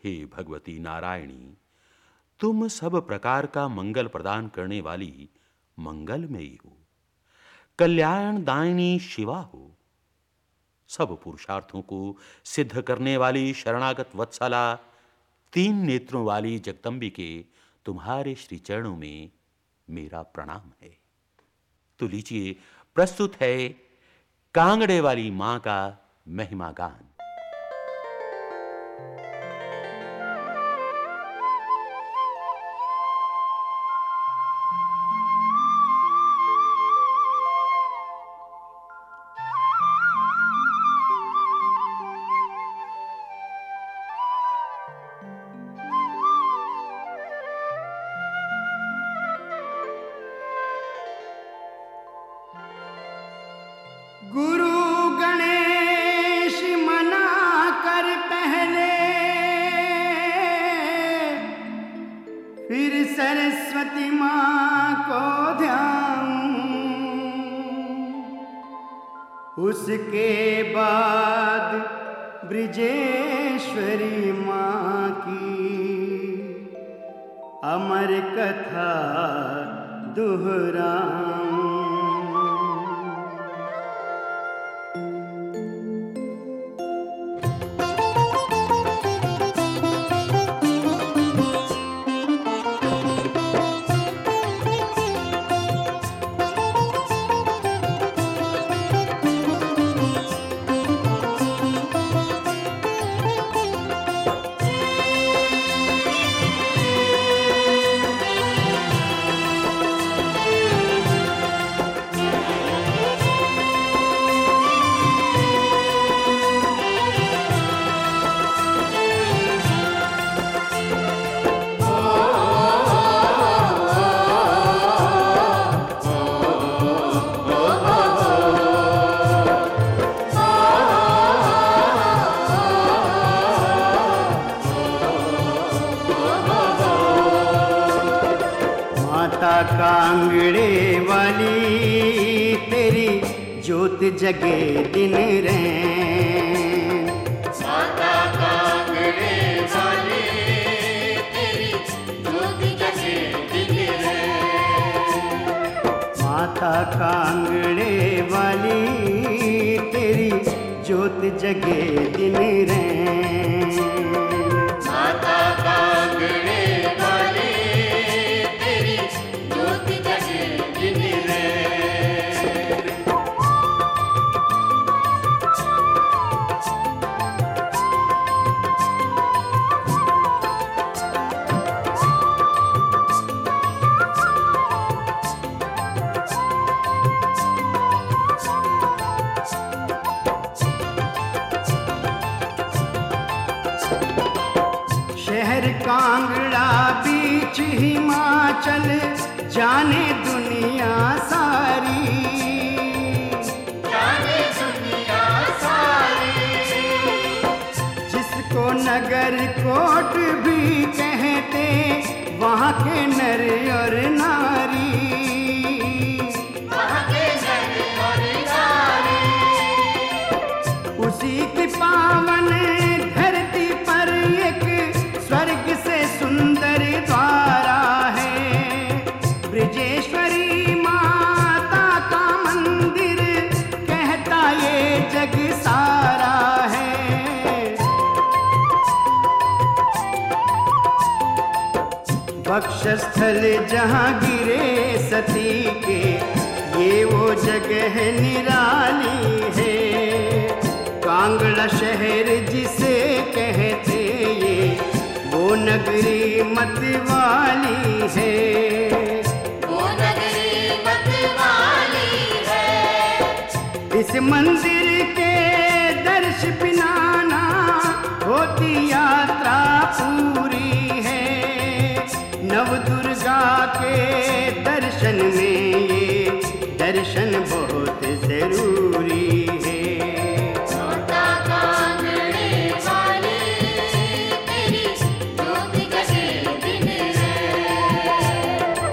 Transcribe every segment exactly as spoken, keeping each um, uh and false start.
हे भगवती नारायणी, तुम सब प्रकार का मंगल प्रदान करने वाली मंगलमयी हो, कल्याण दायिनी शिवा हो, सब पुरुषार्थों को सिद्ध करने वाली शरणागत वत्सला, तीन नेत्रों वाली जगदंबिके, तुम्हारे श्री चरणों में मेरा प्रणाम है। तो लीजिए, प्रस्तुत है कांगड़े वाली मां का महिमा गान। गुरु गणेश मना कर पहले, फिर सरस्वती माँ को ध्यान, उसके बाद ब्रजेश्वरी माँ की अमर कथा दोहराऊं। कांगड़े वाली तेरी ज्योत जगे दिन रैन, माता कांगड़े वाली तेरी ज्योत जगे दिन रैन, माता कांगड़े वाली तेरी ज्योत जगे दिन रैन, माता कांगड़े कांगड़ा बीच हिमाचल जाने दुनिया सारी, जाने दुनिया सारी, जिसको नगर कोट भी कहते वहाँ के नर और नारी, वहाँ के नर और नारी, उसी की पावन धरती पर एक स्वर्ग से सुंदर द्वारा है, ब्रजेश्वरी माता का मंदिर कहता ये जग सारा है। बक्षस्थल जहाँ गिरे सती के, ये वो जगह निराली है, कांगड़ा शहर जिसे कहते ये वो नगरी मत वाली है, वो नगरी मत वाली है। इस मंदिर के दर्श बिना ना होती यात्रा पूरी है, नव दुर्गा के दर्शन में ये दर्शन बहुत जरूरी है।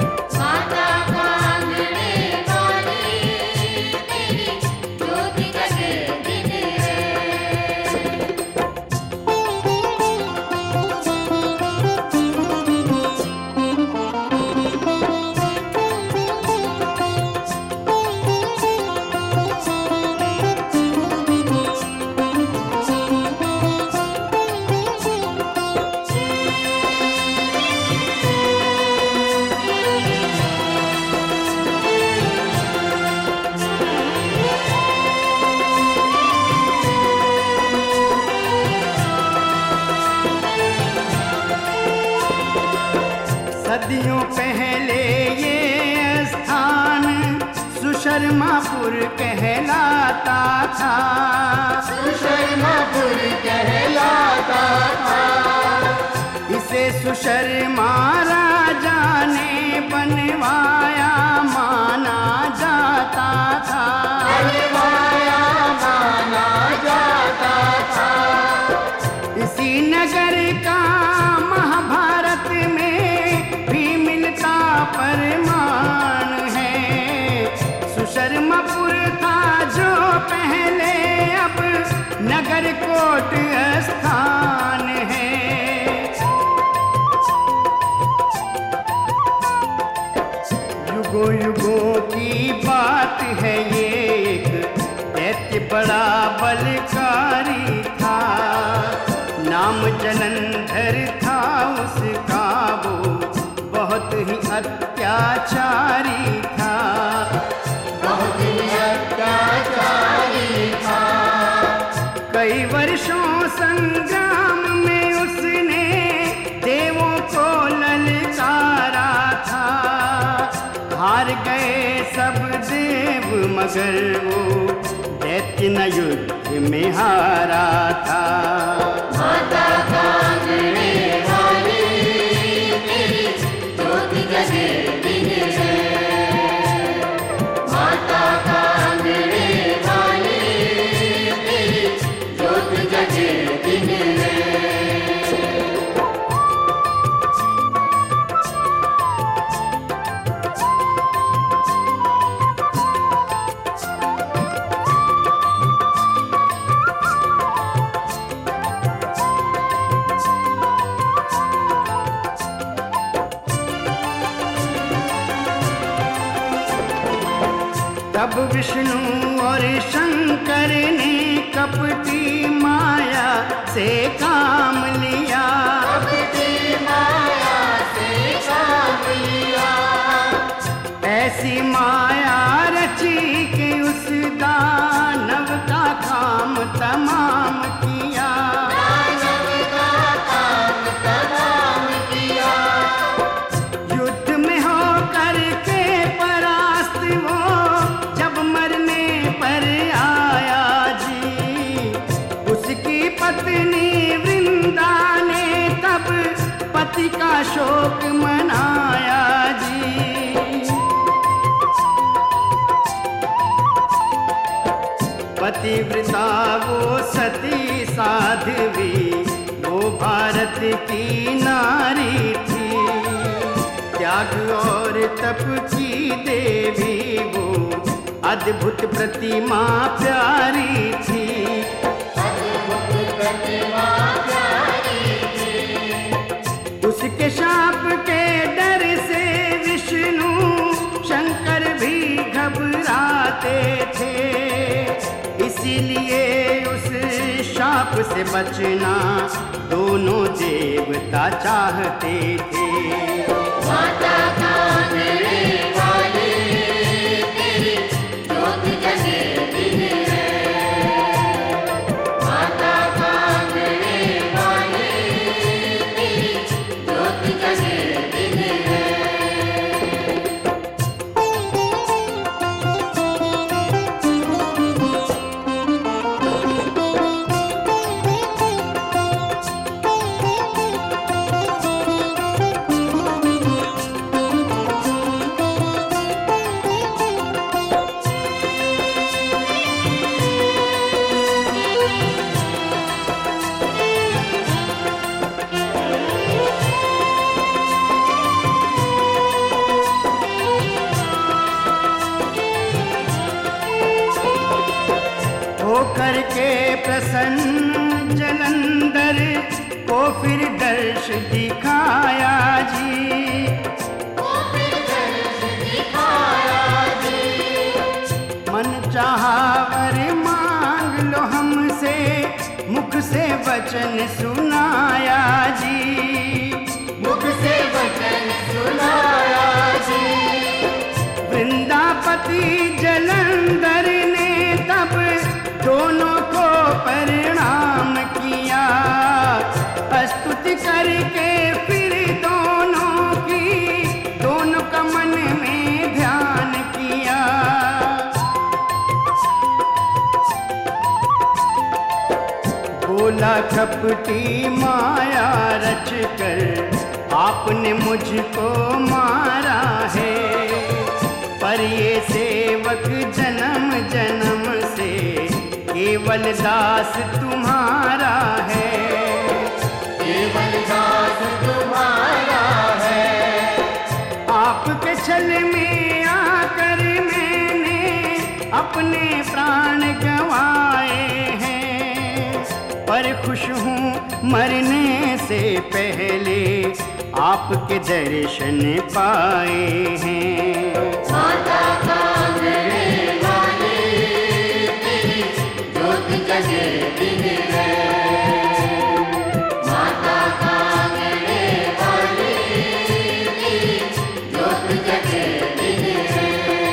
माता कांगड़े वाली तेरी ज्योत जगे सदियों पहले ये स्थान सुशर्मापुर कहलाता था। सुशर्मापुर कहलाता था। इसे सुशर्मा राजा ने बनवाया माना जाता था। बनवाया माना जाता था। इसी नगर का महाभारत में भी मिलता प्रमाण है। सुशर्मापुर था जो पहले, अब नगर कोट स्थान है। युगों युगों की बात है ये, एक दैत्य बड़ा बलकारी था। नाम जलंधर था उसका, वो बहुत ही अत्याचारी था। बहुत ही अत्याचारी था। कई वर्षों संग्राम में उसने देवों को ललकारा था। हार गए सब देव मगर वो दैत्य न युद्ध में हारा था। माता कांगड़े वाली तेरी ज्योति जगे दिन है। माता कांगड़े वाली तेरी ज्योति जगे दिन है। तब विष्णु और शंकर ने कपटी माया से काम लिया। कपटी माया से काम लिया। ऐसी माया रची कि उस दानव का काम तमाम किया। दानव का काम तमाम किया। युद्ध में होकर के परास्त वो जब मरने पर आया जी, उसकी पत्नी वृंदा ने तब पति का शोक मनाया जी। पतिव्रता वो सती साध्वी, वो भारत की नारी थी। त्याग और तप की देवी वो अद्भुत प्रतिमा प्यारी थी। अद्भुत प्रतिमा प्यारी थी। उसके शाप के डर से विष्णु शंकर भी घबराते थे। इसीलिए उस शाप से बचना दोनों देवता चाहते थे। माता कांगड़े वाली तेरी ज्योति जगे दिन है। माता कांगड़े वाली तेरी ज्योति जगे दिन है। होकर के प्रसन्न जलंधर को फिर दर्श दिखाया जी। वो फिर दर्श दिखाया जी। मन चाहा वर मांग लो हमसे, मुख से वचन सुनाया जी। मुख से वचन सुनाया जी। वृंदापति जलंधर ने तब दोनों को प्रणाम किया। स्तुति करके फिर दोनों की कपटी माया रच कर आपने मुझको मारा है, पर ये सेवक जन्म जन्म से केवल दास तुम्हारा है, केवल दास तुम्हारा है। आपके छल में आकर मैंने अपने प्राण गंवाए हैं, पर खुश हूँ मरने से पहले आपके दर्शन पाए हैं। माता कांगड़े वाली तेरी ज्योत जगे दिन है, माता कांगड़े वाली तेरी ज्योत जगे दिन है।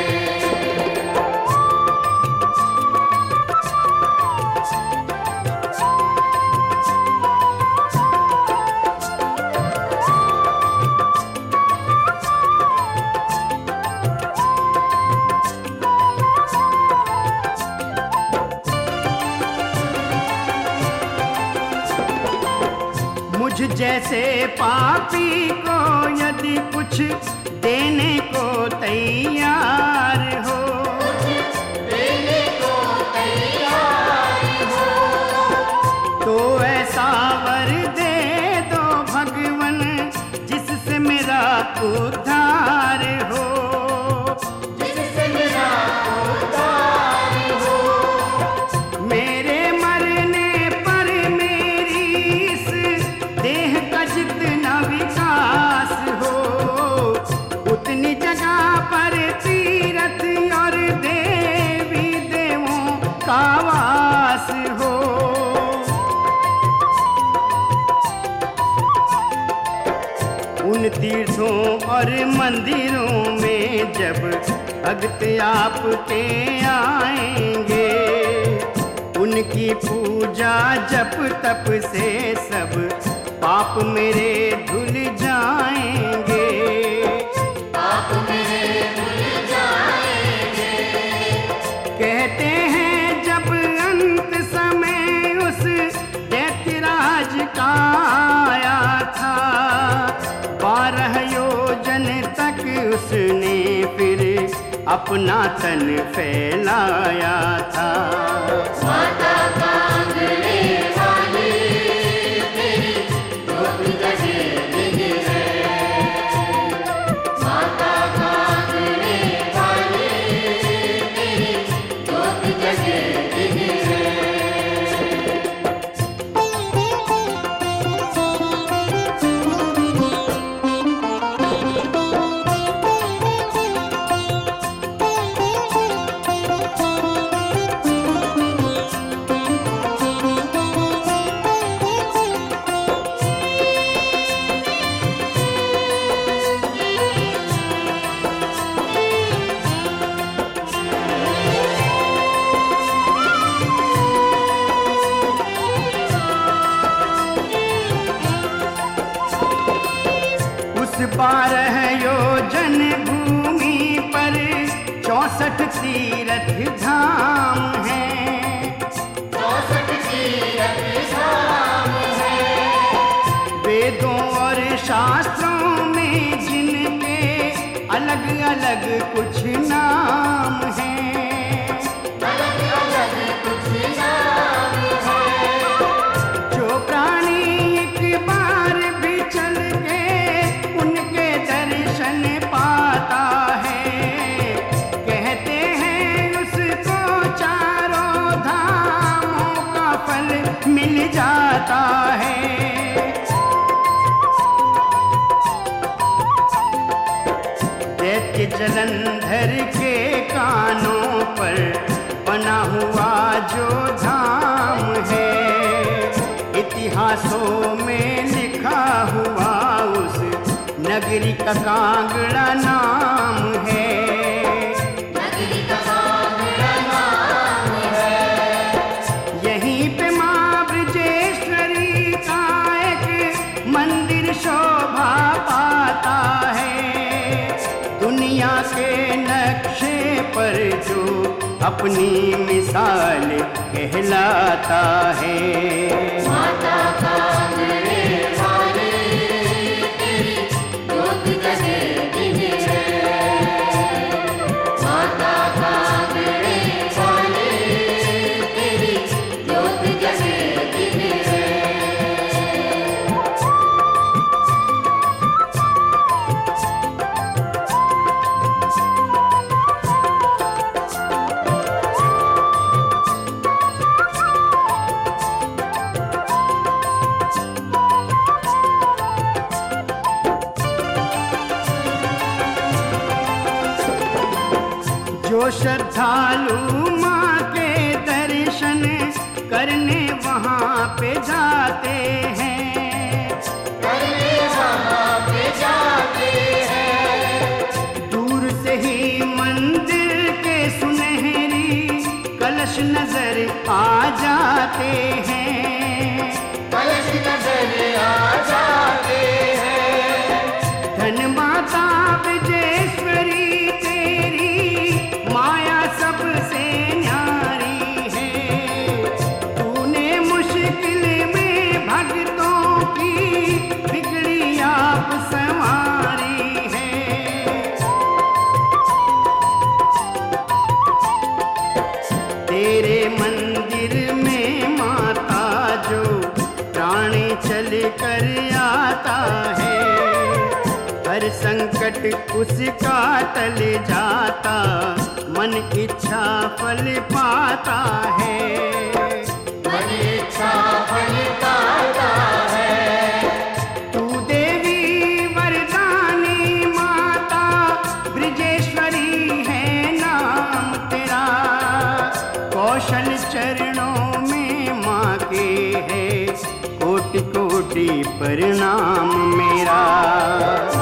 मुझ जैसे पापी को यदि कुछ देने को तैयार हो, देने को तैयार हो, तो ऐसा वर दे दो भगवन जिससे मेरा उद्धार हो, जिससे मेरा उद्धार हो। मेरे मरने पर मेरी इस देह का जितना विकास हो, उतनी जगह पर तीरथ और देवी देवों का वास हो। उन तीर्थों और मंदिरों में जब भक्त आपके आएंगे, उनकी पूजा जप तप से सब पाप मेरे धुल जाएंगे। आप मेरे भूल जाएंगे, कहते हैं जब अंत समय उस दैत्यराज का आया था, बारह योजन तक उसने फिर अपना तन फैलाया था। माता कांगड़े वाली तेरी ज्योत जगे दिन है, माता कांगड़े वाली तेरी ज्योत जगे दिन है। बारह योजन भूमि पर चौसठ तीरथ धाम है, चौसठ तीरथ धाम है, वेदों और शास्त्रों में जिनके अलग अलग कुछ नाम हैं, अलग अलग कुछ नाम है। जो प्राणी एक बार भी चल के उनके दर्शन पाता है, कहते हैं उसको चारों धामों का फल मिल जाता है। दैत्य जलंधर के कानों पर बना हुआ जो धाम है, इतिहासों में लिखा हुआ उस नगरी का कांगड़ा नाम है। नगरी का कांगड़ा नाम है, यहीं पे माँ ब्रजेश्वरी का एक मंदिर शोभा पाता है, दुनिया के नक्शे पर जो अपनी मिसाल कहलाता है। माता कांगड़े वाली तेरी जोत जगे दिन है। माता कांगड़े वाली तेरी जोत जगे दिन है। जो श्रद्धालु माँ के दर्शन करने वहाँ पे जाते हैं, करने वहाँ पे जाते हैं। दूर से ही मंदिर के सुनहरी कलश नजर आ जाते हैं। कलश नजर आ जाते हैं। धन माता विजयेश्वरी तेरी माया सबसे न्यारी है। तूने मुश्किल में भक्तों की बिगड़ी आप संवारी है। तेरे मंदिर में माता जो प्राणी चल कर आता है, हर संकट उसका टल जाता, मन इच्छा फल पाता है। मन इच्छा फल पाता है। तू देवी वरदानी माता ब्रजेश्वरी है नाम तेरा। कौशल चरणों में माँ के है कोटि कोटि प्रणाम मेरा।